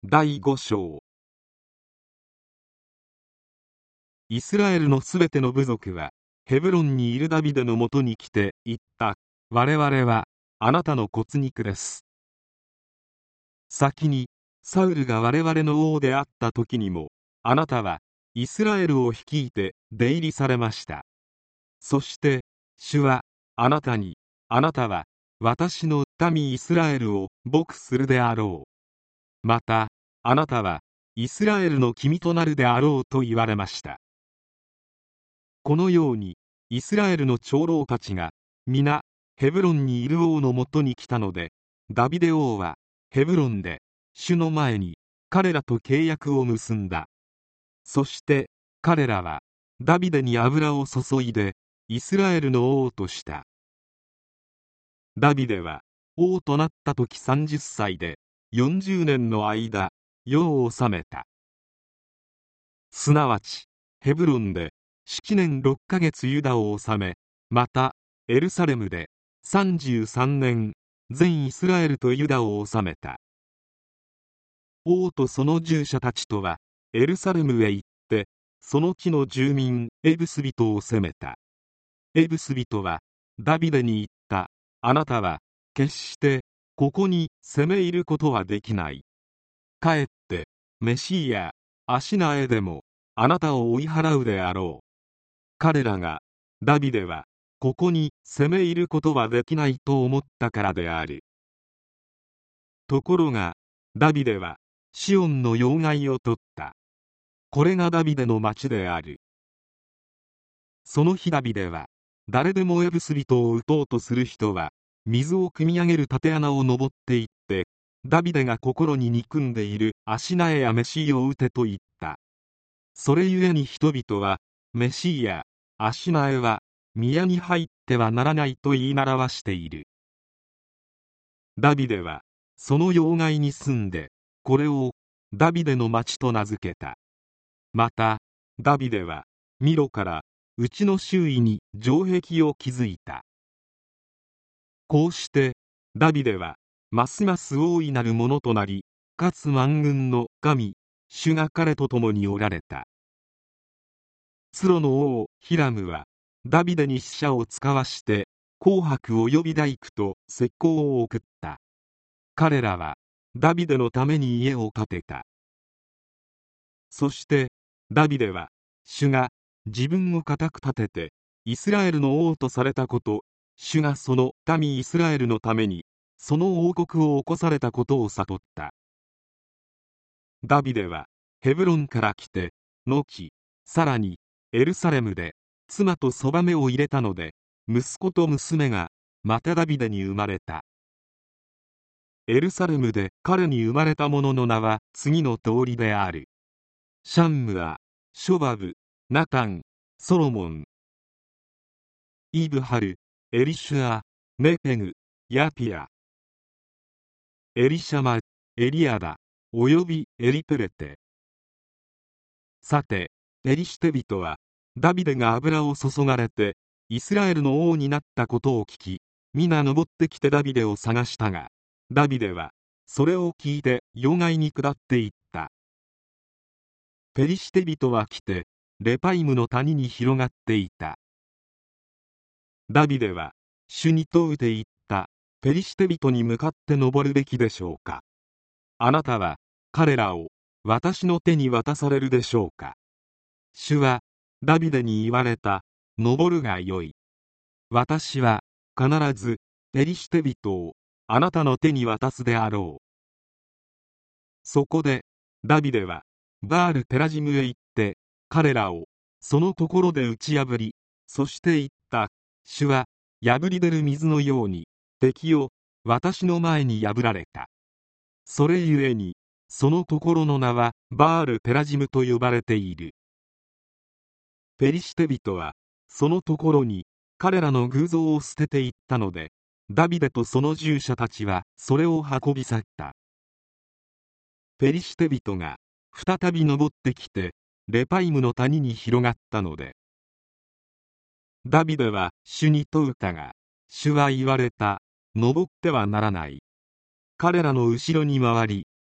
第5章。イスラエルのすべての部族はヘブロンにいるダビデのもとに来て言った。我々はあなたの骨肉です。先にサウルが我々の王であった時にもあなたはイスラエルを率いて出入りされました。そして主はあなたに、あなたは私の民イスラエルを牧するであろう。またあなたはイスラエルの君となるであろうと言われました。このようにイスラエルの長老たちが皆ヘブロンにいる王のもとに来たので、ダビデ王はヘブロンで主の前に彼らと契約を結んだ。そして彼らはダビデに油を注いでイスラエルの王とした。ダビデは王となった時30歳で40年の間世を治めた。すなわちヘブロンで7年6ヶ月ユダを治め、またエルサレムで33年全イスラエルとユダを治めた。王とその従者たちとはエルサレムへ行ってその地の住民エブス人を攻めた。エブス人はダビデに言った。あなたは決してここに攻め入ることはできない。かえってメシーやアシナへでもあなたを追い払うであろう。彼らがダビデはここに攻め入ることはできないと思ったからである。ところがダビデはシオンの要害を取った。これがダビデの町である。その日ダビデは誰でもエブス人を撃とうとする人は水を汲み上げる縦穴を登っていってダビデが心に憎んでいるアシナエやメシーを撃てと言った。それゆえに人々はメシーやアシナエは宮に入ってはならないと言い習わしている。ダビデはその要害に住んでこれをダビデの町と名付けた。またダビデはミロからうちの周囲に城壁を築いた。こうしてダビデはますます大いなるものとなり、かつ万軍の神主が彼と共におられた。ツロの王ヒラムはダビデに使者を遣わして紅白及び大工と石膏を送った。彼らはダビデのために家を建てた。そしてダビデは主が自分を固く立ててイスラエルの王とされたこと、主がその民イスラエルのためにその王国を起こされたことを悟った。ダビデはヘブロンから来て後さらにエルサレムで妻とそばめを入れたので、息子と娘がまたダビデに生まれた。エルサレムで彼に生まれた者の名は次の通りである。シャンムア、ショバブ、ナタン、ソロモン、イブハル、エリシュア、ネペグ、ヤピア、エリシャマ、エリアダ、およびエリペレテ。さてペリシテ人はダビデが油を注がれてイスラエルの王になったことを聞き、皆登ってきてダビデを探したが、ダビデはそれを聞いて要害に下っていった。ペリシテ人は来てレパイムの谷に広がっていた。ダビデは主に問うて言った。ペリシテ人に向かって登るべきでしょうか。あなたは彼らを私の手に渡されるでしょうか。主はダビデに言われた。登るがよい。私は必ずペリシテ人をあなたの手に渡すであろう。そこでダビデはバールペラジムへ行って彼らをそのところで打ち破り、そして言った。主は破り出る水のように敵を私の前に破られた。それゆえにそのところの名はバールペラジムと呼ばれている。ペリシテ人はそのところに彼らの偶像を捨てていったので、ダビデとその従者たちはそれを運び去った。ペリシテ人が再び登ってきてレパイムの谷に広がったので、ダビデは主に問うたが、主は言われた。登ってはならない。彼らの後ろに回り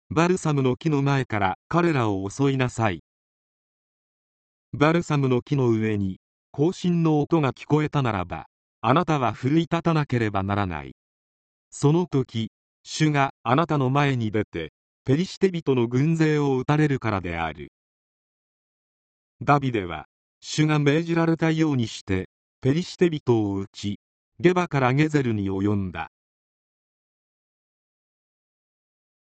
バルサムの木の前から彼らを襲いなさい。バルサムの木の上に行進の音が聞こえたならば、あなたは奮い立たなければならない。その時、主があなたの前に出て、ペリシテ人の軍勢を撃たれるからである。ダビデは、主が命じられたようにして、ペリシテ人を撃ち、ゲバからゲゼルに及んだ。